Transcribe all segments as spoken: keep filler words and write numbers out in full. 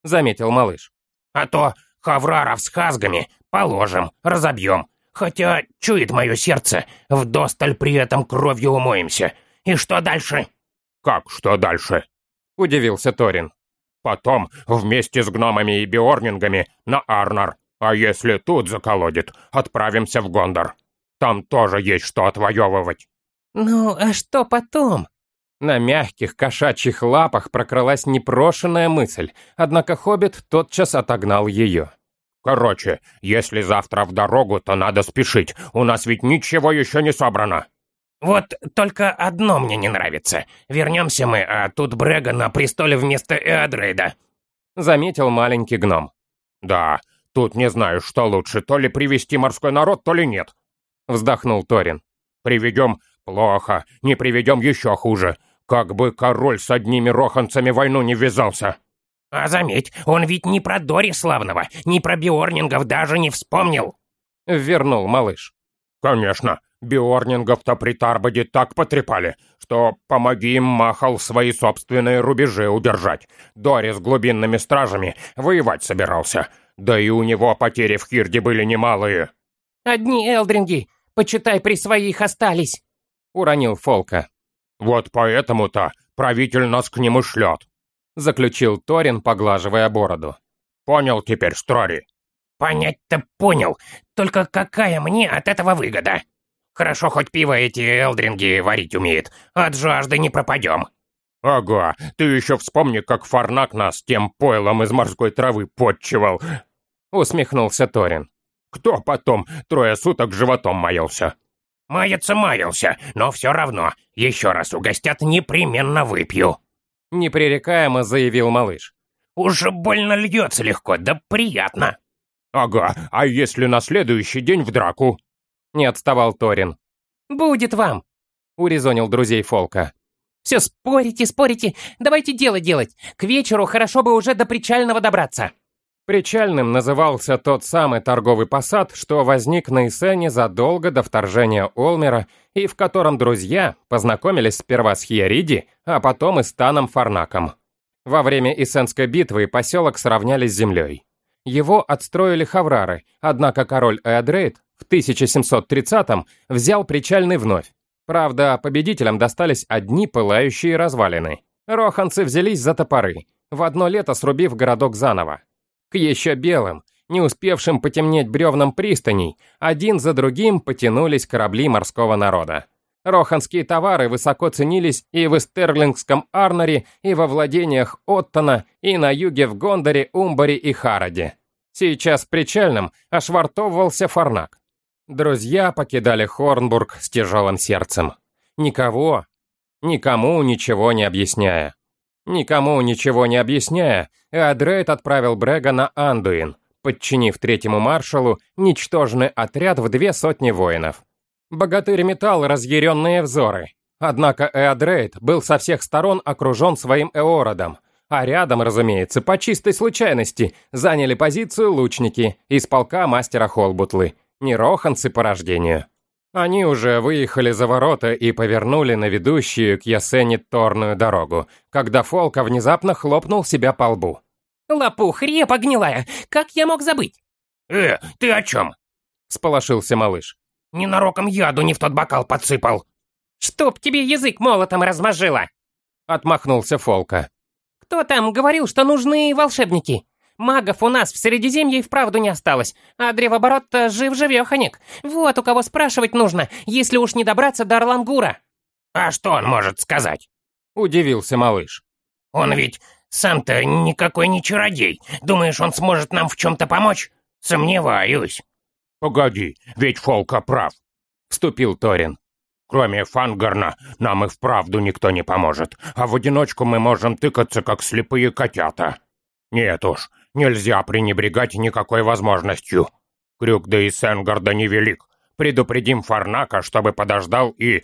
заметил малыш. А то хавраров с хазгами положим, разобьем. Хотя, чует мое сердце, вдосталь при этом кровью умоемся. И что дальше? Как что дальше? Удивился Торин. Потом вместе с гномами и биорнингами на Арнар. А если тут заколодит, отправимся в Гондор. Там тоже есть что отвоевывать. Ну, а что потом? На мягких кошачьих лапах прокралась непрошенная мысль, однако хоббит тотчас отогнал ее. Короче, если завтра в дорогу, то надо спешить. У нас ведь ничего еще не собрано. Вот только одно мне не нравится. Вернемся мы, а тут Брега на престоле вместо Эодрейда. Заметил маленький гном. Да, тут не знаю, что лучше, то ли привести морской народ, то ли нет. Вздохнул Торин. Приведем плохо, не приведем еще хуже. Как бы король с одними роханцами войну не ввязался. А заметь, он ведь ни про Дори славного, ни про биорнингов даже не вспомнил. Вернул малыш. Конечно, биорнингов-то при Тарбаде так потрепали, что помоги им Махал свои собственные рубежи удержать. Дори с глубинными стражами воевать собирался. Да и у него потери в Хирде были немалые. Одни элдринги, почитай, при своих остались. Уронил Фолка. Вот поэтому-то правитель нас к нему шлет. Заключил Торин, поглаживая бороду. Понял теперь, Строри? Понять-то понял, только какая мне от этого выгода? Хорошо, хоть пиво эти элдринги варить умеет, от жажды не пропадем. Ага, ты еще вспомни, как Фарнак нас тем пойлом из морской травы подчевал. Усмехнулся Торин. Кто потом трое суток животом маялся? Маяться маялся, но все равно, еще раз угостят, непременно выпью. Непререкаемо заявил малыш. Уж больно льется легко, да приятно. Ага, а если на следующий день в драку? Не отставал Торин. Будет вам, урезонил друзей Фолка. Все спорите, спорите, давайте дело делать. К вечеру хорошо бы уже до Причального добраться. Причальным назывался тот самый торговый посад, что возник на Исене задолго до вторжения Олмера и в котором друзья познакомились сперва с Хьериди, а потом и с Таном Фарнаком. Во время Исенской битвы поселок сравняли с землей. Его отстроили хаврары, однако король Эодрейд в тысяча семьсот тридцатом взял Причальный вновь. Правда, победителям достались одни пылающие развалины. Роханцы взялись за топоры, в одно лето срубив городок заново. К еще белым, не успевшим потемнеть бревнам пристаней, один за другим потянулись корабли морского народа. Роханские товары высоко ценились и в Эстерлингском Арнаре, и во владениях Оттона, и на юге в Гондоре, Умбаре и Хароде. Сейчас в Причальном ошвартовывался Фарнак. Друзья покидали Хорнбург с тяжелым сердцем. Никого, никому ничего не объясняя. Никому ничего не объясняя, Эодрейд отправил Брега на Андуин, подчинив третьему маршалу ничтожный отряд в две сотни воинов. Богатырь метал разъяренные взоры. Однако Эодрейд был со всех сторон окружен своим Эородом, а рядом, разумеется, по чистой случайности, заняли позицию лучники из полка мастера Холбутлы, не роханцы по рождению. Они уже выехали за ворота и повернули на ведущую к Ясене торную дорогу, когда Фолка внезапно хлопнул себя по лбу. Лопух, репа гнилая, как я мог забыть? Э, ты о чем? Всполошился малыш. Ненароком яду не в тот бокал подсыпал. Чтоб тебе язык молотом размажило. Отмахнулся Фолка. Кто там говорил, что нужны волшебники? Магов у нас в Средиземье и вправду не осталось, а древоборот-то жив-живеханик. Вот у кого спрашивать нужно, если уж не добраться до Орлангура. А что он может сказать? Удивился малыш. Он ведь сам-то никакой не чародей. Думаешь, он сможет нам в чем-то помочь? Сомневаюсь. Погоди, ведь Фолка прав. Вступил Торин. Кроме Фангарна, нам и вправду никто не поможет, а в одиночку мы можем тыкаться, как слепые котята. Нет уж, нельзя пренебрегать никакой возможностью. Крюк да и Сенгарда невелик. Предупредим Фарнака, чтобы подождал и...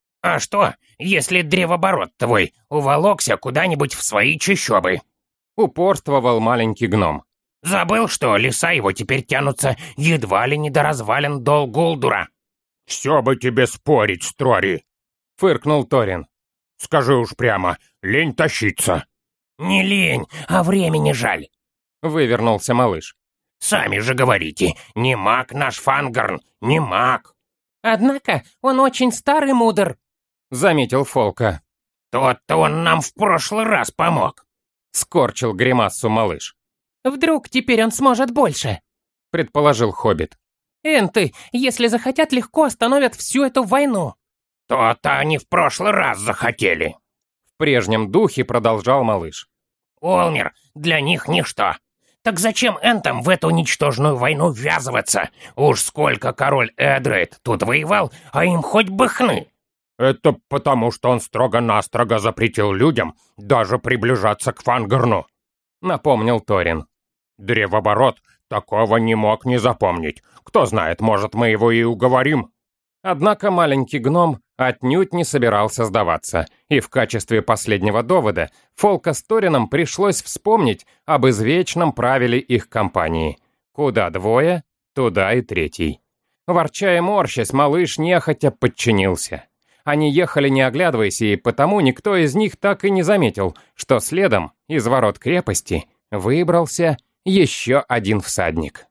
А что, если древоборот твой уволокся куда-нибудь в свои чащобы? Упорствовал маленький гном. Забыл, что леса его теперь тянутся едва ли не до развалин Дол Гулдура. «Все бы тебе спорить, Строри!» — фыркнул Торин. «Скажи уж прямо, лень тащиться!» «Не лень, а времени жаль!» Вывернулся малыш. Сами же говорите, не маг наш Фангарн, не маг. Однако он очень старый мудр, Заметил Фолка. Тот-то он нам в прошлый раз помог. Скорчил гримасу малыш. Вдруг теперь он сможет больше? Предположил хоббит. Энты, если захотят, легко остановят всю эту войну. То-то они в прошлый раз захотели. В прежнем духе продолжал малыш. Олмер, для них ничто. Так зачем энтам в эту ничтожную войну ввязываться? Уж сколько король Эдрейд тут воевал, а им хоть бы хны. Это потому, что он строго-настрого запретил людям даже приближаться к Фангарну. Напомнил Торин. Древоборот такого не мог не запомнить. Кто знает, может, мы его и уговорим. Однако маленький гном отнюдь не собирался сдаваться, и в качестве последнего довода Фолка с Торином пришлось вспомнить об извечном правиле их компании. Куда двое, туда и третий. Ворча и морщась, малыш нехотя подчинился. Они ехали не оглядываясь, и потому никто из них так и не заметил, что следом из ворот крепости выбрался еще один всадник.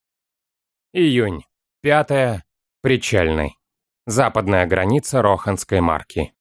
Июнь. Пятое. Причальный. Западная граница Роханской марки.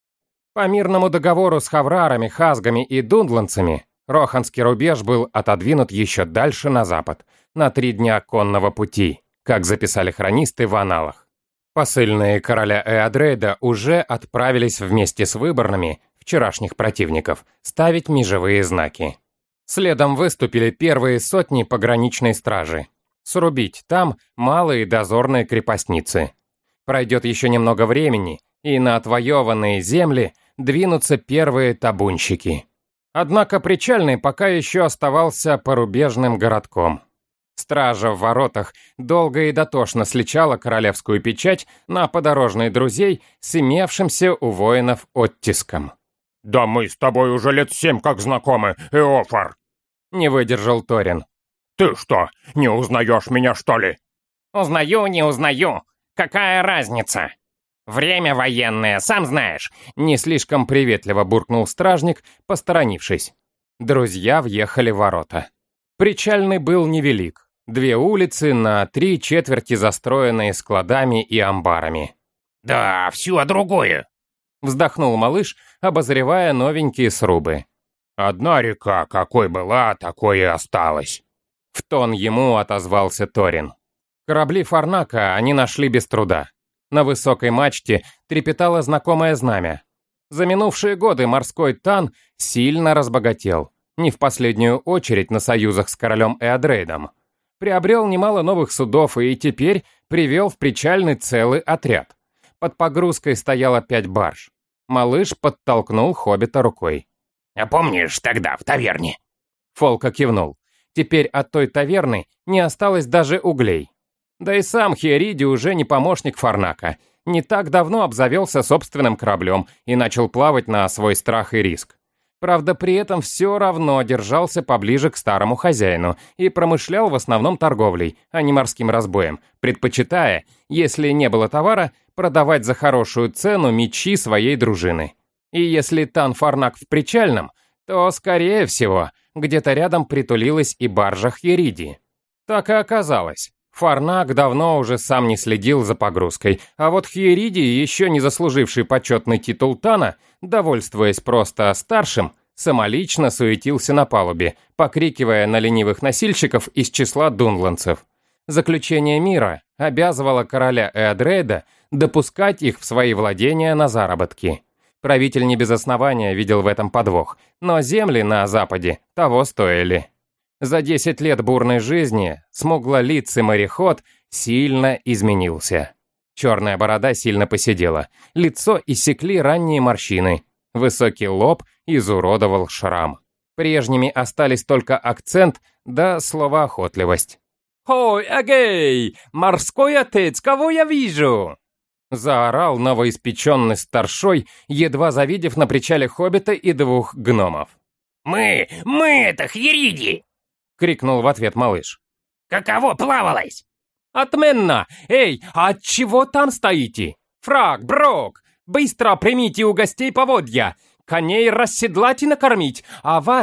По мирному договору с хаврарами, хазгами и дундландцами Роханский рубеж был отодвинут еще дальше на запад, на три дня конного пути, как записали хронисты в аналах. Посыльные короля Эадрейда уже отправились вместе с выборными, вчерашних противников, ставить межевые знаки. Следом выступили первые сотни пограничной стражи. Срубить там малые дозорные крепостницы. Пройдет еще немного времени, и на отвоеванные земли двинутся первые табунщики. Однако Причальный пока еще оставался порубежным городком. Стража в воротах долго и дотошно сличала королевскую печать на подорожные друзей с имевшимся у воинов оттиском. «Да мы с тобой уже лет семь как знакомы, Эофар!» Не выдержал Торин. «Ты что, не узнаешь меня, что ли?» Узнаю, не узнаю. Какая разница? Время военное, сам знаешь. Не слишком приветливо буркнул стражник, посторонившись. Друзья въехали в ворота. Причальный был невелик. Две улицы на три четверти застроенные складами и амбарами. Да, все другое. Вздохнул малыш, обозревая новенькие срубы. «Одна река, какой была, такой и осталась». В тон ему отозвался Торин. Корабли Фарнака они нашли без труда. На высокой мачте трепетало знакомое знамя. За минувшие годы морской Тан сильно разбогател, не в последнюю очередь на союзах с королем Эадрейдом. Приобрел немало новых судов и теперь привел в Причальный целый отряд. Под погрузкой стояло пять барж. Малыш подтолкнул хоббита рукой. «А помнишь тогда в таверне?» Фолка кивнул. Теперь от той таверны не осталось даже углей. Да и сам Хиериди уже не помощник Фарнака. Не так давно обзавелся собственным кораблем и начал плавать на свой страх и риск. Правда, при этом все равно держался поближе к старому хозяину и промышлял в основном торговлей, а не морским разбоем, предпочитая, если не было товара, продавать за хорошую цену мечи своей дружины. И если Тан Фарнак в Причальном, то, скорее всего, где-то рядом притулилась и баржа Хиериди. Так и оказалось. Фарнак давно уже сам не следил за погрузкой, а вот Хиериди, еще не заслуживший почетный титул Тана, довольствуясь просто старшим, самолично суетился на палубе, покрикивая на ленивых носильщиков из числа дунландцев. Заключение мира обязывало короля Эадрейда допускать их в свои владения на заработки. Правитель не без основания видел в этом подвох, но земли на западе того стоили. За десять лет бурной жизни смуглолицый мореход сильно изменился. Черная борода сильно поседела, лицо иссекли ранние морщины, высокий лоб изуродовал шрам. Прежними остались только акцент да словоохотливость. «Ой, эгей, морской отец, кого я вижу?» Заорал новоиспеченный старшой, едва завидев на причале хоббита и двух гномов. «Мы, мы это Хиериди!» — крикнул в ответ малыш. «Каково плавалось?» «Отменно! Эй, а от чего там стоите? Фраг, Брок, быстро примите у гостей поводья, коней расседлать и накормить, а вас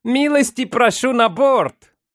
Милости прошу на борт!»